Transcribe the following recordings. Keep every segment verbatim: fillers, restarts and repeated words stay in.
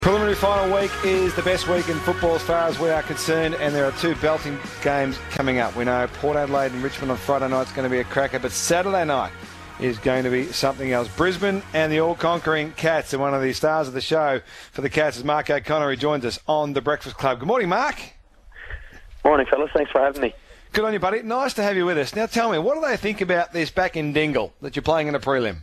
Preliminary final week is the best week in football as far as we are concerned, and there are two belting games coming up. We know Port Adelaide and Richmond on Friday night is going to be a cracker, but Saturday night is going to be something else. Brisbane and the all-conquering Cats, and one of the stars of the show for the Cats is Mark O'Connor, who joins us on The Breakfast Club. Good morning, Mark. Morning, fellas. Thanks for having me. Good on you, buddy. Nice to have you with us. Now tell me, what do they think about this back in Dingle that you're playing in a prelim?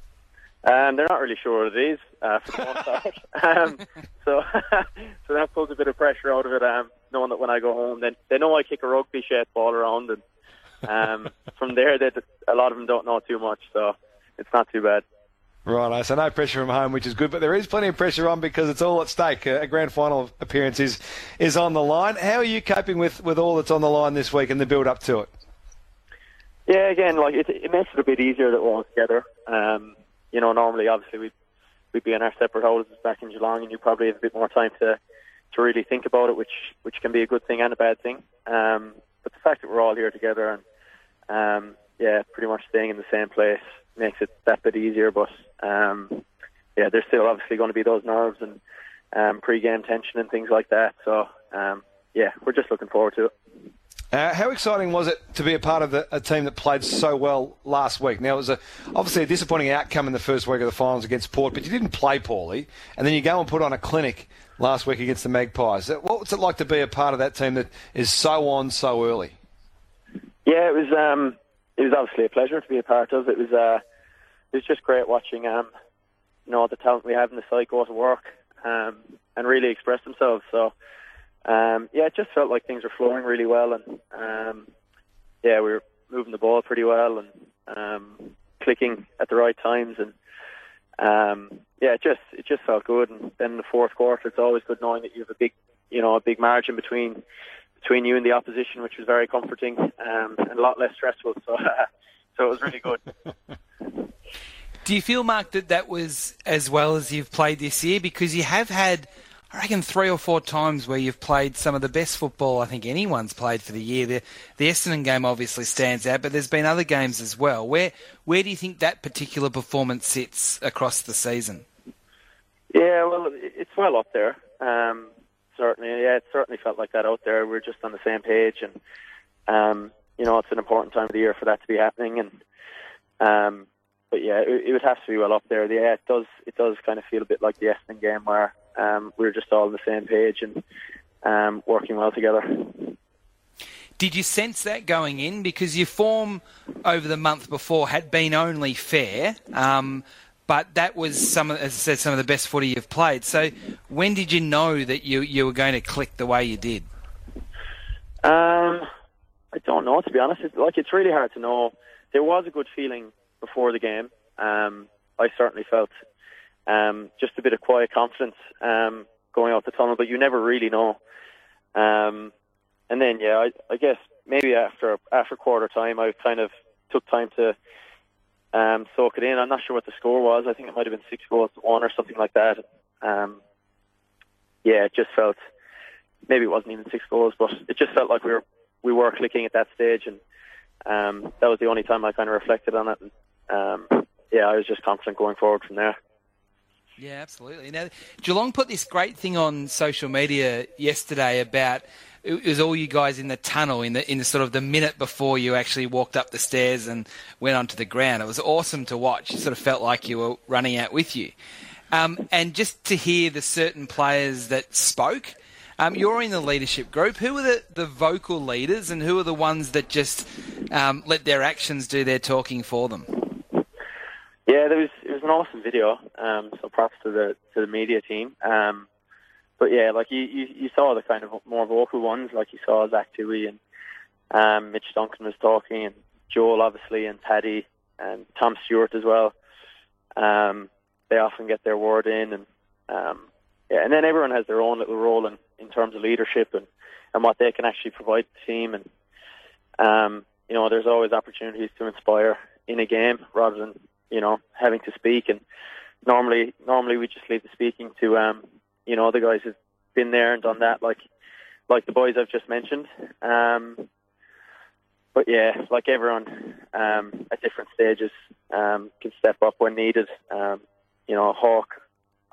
Um, they're not really sure what it is, uh, for the most part. Um, so, so that pulls a bit of pressure out of it, um, knowing that when I go home, then they know I kick a rugby-shaped ball around, and um, from there, they, a lot of them don't know too much, so it's not too bad. Right, so no pressure from home, which is good, but there is plenty of pressure on because it's all at stake. A grand final appearance is, is on the line. How are you coping with, with all that's on the line this week and the build-up to it? Yeah, again, like it, it makes it a bit easier that we're all together. Um, You know, normally, obviously, we'd, we'd be in our separate houses back in Geelong, and you probably have a bit more time to, to really think about it, which which can be a good thing and a bad thing. Um, but the fact that we're all here together and, um, yeah, pretty much staying in the same place makes it that bit easier. But, um, yeah, there's still obviously going to be those nerves and um, pre-game tension and things like that. So, um, yeah, we're just looking forward to it. Uh, how exciting was it to be a part of the, a team that played so well last week? Now, it was a, obviously a disappointing outcome in the first week of the finals against Port, but you didn't play poorly, and then you go and put on a clinic last week against the Magpies. What was it like to be a part of that team that is so on so early? Yeah, it was um, it was obviously a pleasure to be a part of. It was uh, it was just great watching um, you know, the talent we have in the side go to work um, and really express themselves. So. Um, yeah, it just felt like things were flowing really well, and um, yeah, we were moving the ball pretty well and um, clicking at the right times, and um, yeah, it just it just felt good. And then in the fourth quarter, it's always good knowing that you have a big, you know, a big margin between between you and the opposition, which was very comforting um, and a lot less stressful. So, uh, so it was really good. Do you feel, Mark, that that was as well as you've played this year? Because you have had, I reckon, three or four times where you've played some of the best football I think anyone's played for the year. The, the Essendon game obviously stands out, but there's been other games as well. Where where do you think that particular performance sits across the season? Yeah, well, it's well up there. Um, certainly, yeah, it certainly felt like that out there. We're just on the same page, and um, you know, it's an important time of the year for that to be happening. And um, but yeah, it, it would have to be well up there. Yeah, it does. It does kind of feel a bit like the Essendon game where. Um, we were just all on the same page and um, working well together. Did you sense that going in? Because your form over the month before had been only fair, um, but that was, some, of, as I said, some of the best footy you've played. So when did you know that you, you were going to click the way you did? Um, I don't know, to be honest. It's, like, it's really hard to know. There was a good feeling before the game. Um, I certainly felt... Um, just a bit of quiet confidence um, going out the tunnel, but you never really know. Um, and then, yeah, I, I guess maybe after after quarter time, I kind of took time to um, soak it in. I'm not sure what the score was. I think it might have been six goals to one or something like that. Um, yeah, it just felt, maybe it wasn't even six goals, but it just felt like we were we were clicking at that stage, and um, that was the only time I kind of reflected on it. And, um, yeah, I was just confident going forward from there. Yeah, absolutely. Now, Geelong put this great thing on social media yesterday about it was all you guys in the tunnel in the in the sort of the minute before you actually walked up the stairs and went onto the ground. It was awesome to watch. It sort of felt like you were running out with you. Um, and just to hear the certain players that spoke, um, you're in the leadership group. Who are the, the vocal leaders and who are the ones that just um, let their actions do their talking for them? Yeah, there was it was an awesome video. Um, so props to the to the media team. Um, but yeah, like you, you, you saw the kind of more vocal ones, like you saw Zach Toohey and um, Mitch Duncan was talking, and Joel obviously, and Paddy and Tom Stewart as well. Um, they often get their word in, and um, yeah, and then everyone has their own little role in, in terms of leadership and, and what they can actually provide to the team. And um, you know, there's always opportunities to inspire in a game rather than, you know, having to speak. And normally, normally we just leave the speaking to, um, you know, the guys who've been there and done that, like, like the boys I've just mentioned. Um, but yeah, like everyone um, at different stages um, can step up when needed. Um, you know, Hawk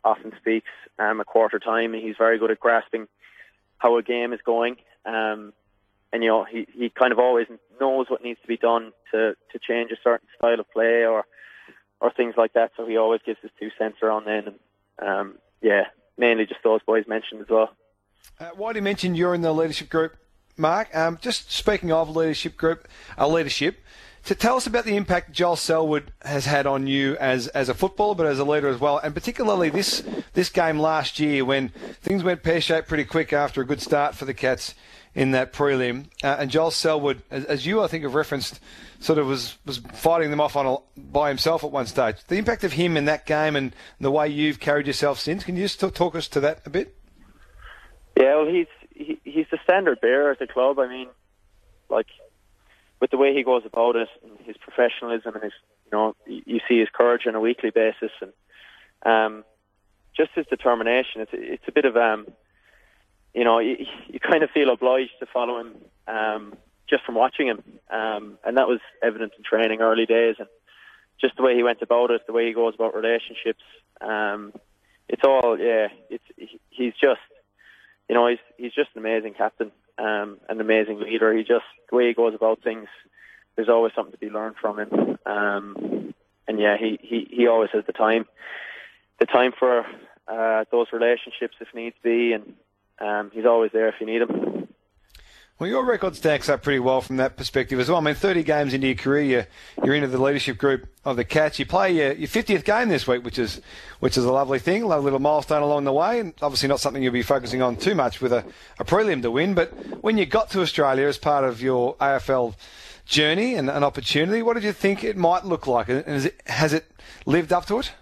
often speaks um, a quarter time, and he's very good at grasping how a game is going. Um, and, you know, he, he kind of always knows what needs to be done to, to change a certain style of play or or things like that. So he always gives his two cents around then. And, um, yeah, mainly just those boys mentioned as well. Uh, why do you mention you're in the leadership group, Mark? Um, just speaking of leadership group, uh, leadership, to tell us about the impact Joel Selwood has had on you as as a footballer, but as a leader as well, and particularly this this game last year when things went pear-shaped pretty quick after a good start for the Cats in that prelim. Uh, and Joel Selwood, as, as you I think have referenced, sort of was, was fighting them off on a, by himself at one stage. The impact of him in that game and the way you've carried yourself since, can you just talk, talk us to that a bit? Yeah, well, he's he, he's the standard bearer at the club. I mean, like, with the way he goes about it, and his professionalism, and his, you know, you see his courage on a weekly basis, and um, just his determination. It's it's a bit of um, you know, you, you kind of feel obliged to follow him um, just from watching him, um, and that was evident in training early days, and just the way he went about it, the way he goes about relationships. Um, it's all, yeah, it's he's just. You know, he's he's just an amazing captain, um, an amazing leader. He just, the way he goes about things, there's always something to be learned from him. Um, and yeah, he, he, he always has the time, the time for uh, those relationships if needs be, and um, he's always there if you need him. Well, your record stacks up pretty well from that perspective as well. I mean, thirty games into your career, you're, you're into the leadership group of the Cats. You play your, your fiftieth game this week, which is which is a lovely thing, a lovely little milestone along the way, and obviously not something you'll be focusing on too much with a, a prelim to win. But when you got to Australia as part of your A F L journey and an opportunity, what did you think it might look like? And is it, has it lived up to it?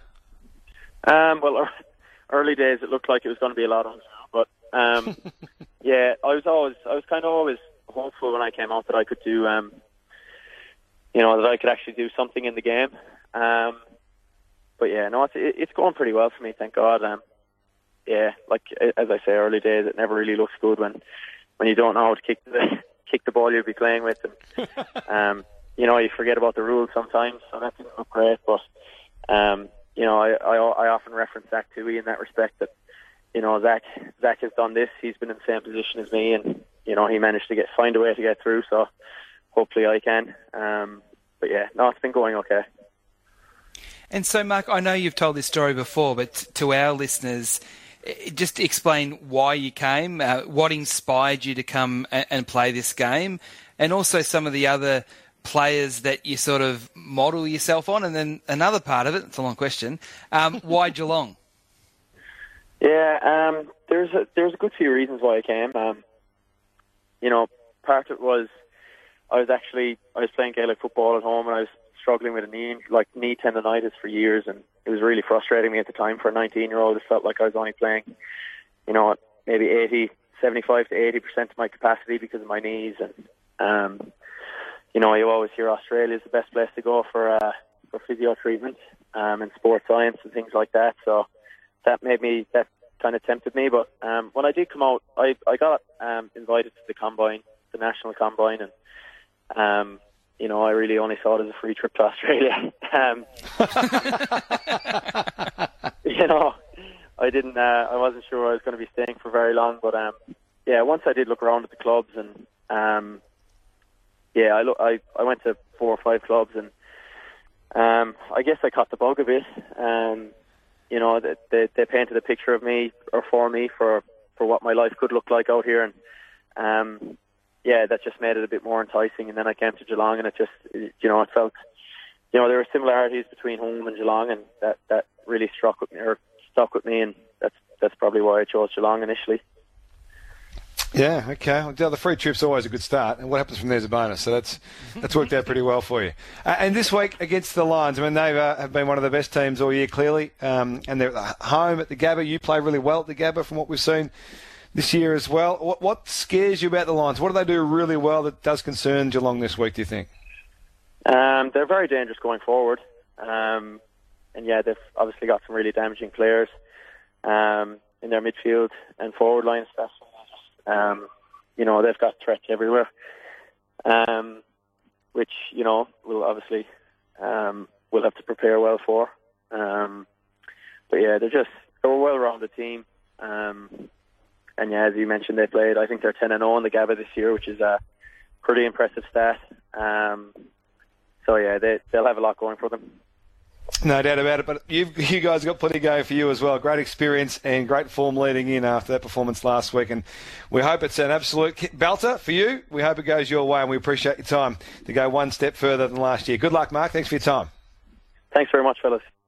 Um, well, early days it looked like it was going to be a lot on, but um, yeah, I was always, I was kind of always hopeful when I came out that I could do, um, you know, that I could actually do something in the game. Um, but yeah, no, it's it's going pretty well for me, thank God. Um, yeah, like as I say, early days it never really looks good when when you don't know how to kick the kick the ball you'll be playing with, and um, you know, you forget about the rules sometimes, so that didn't look great. But um, you know, I, I I often reference Zach Toohey in that respect, that you know, Zach Zach has done this. He's been in the same position as me, and you know, he managed to get find a way to get through. So hopefully I can. Um, but yeah, no, it's been going okay. And so, Mark, I know you've told this story before, but to our listeners, just explain why you came, uh, what inspired you to come and, and play this game, and also some of the other players that you sort of model yourself on. And then another part of it, it's a long question, um, why Geelong? Yeah, um, there's a, there's a good few reasons why I came. Um, you know, part of it was I was actually I was playing Gaelic football at home, and I was struggling with a knee like knee tendonitis for years, and it was really frustrating me at the time. For a nineteen-year-old, it felt like I was only playing, you know, maybe eighty, seventy-five to eighty percent of my capacity because of my knees. And um, you know, you always hear Australia is the best place to go for uh, for physio treatment um, and sports science and things like that. So that made me that kind of tempted me. But um, when I did come out, I I got um, invited to the combine, the national combine, and um, you know, I really only saw it as a free trip to Australia. um, you know, I didn't. Uh, I wasn't sure I was going to be staying for very long. But um, yeah, once I did look around at the clubs, and um, yeah, I, look, I I went to four or five clubs, and um, I guess I caught the bug a bit. Um, you know, they they painted a picture of me or for me for for what my life could look like out here, and um. yeah, that just made it a bit more enticing. And then I came to Geelong, and it just, you know, it felt, you know, there were similarities between home and Geelong, and that, that really struck with me, or stuck with me, and that's that's probably why I chose Geelong initially. Yeah, okay. Well, the free trip's always a good start, and what happens from there is a bonus. So that's that's worked out pretty well for you. Uh, and this week against the Lions, I mean, they uh, have been one of the best teams all year, clearly, um, and they're at home at the Gabba. You play really well at the Gabba from what we've seen this year as well. What, what scares you about the Lions? What do they do really well that does concern Geelong this week, do you think? Um, they're very dangerous going forward. Um, and yeah, they've obviously got some really damaging players um, in their midfield and forward line stuff. Um, you know, they've got threats everywhere, um, which, you know, we'll obviously um, we'll have to prepare well for. Um, but yeah, they're just, they're a well-rounded team. Um, and yeah, as you mentioned, they played. I think they're ten and zero in the Gabba this year, which is a pretty impressive stat. Um, so yeah, they they'll have a lot going for them. No doubt about it, but you've, you guys got plenty going for you as well. Great experience and great form leading in after that performance last week, and we hope it's an absolute belter for you. We hope it goes your way, and we appreciate your time to go one step further than last year. Good luck, Mark. Thanks for your time. Thanks very much, fellas.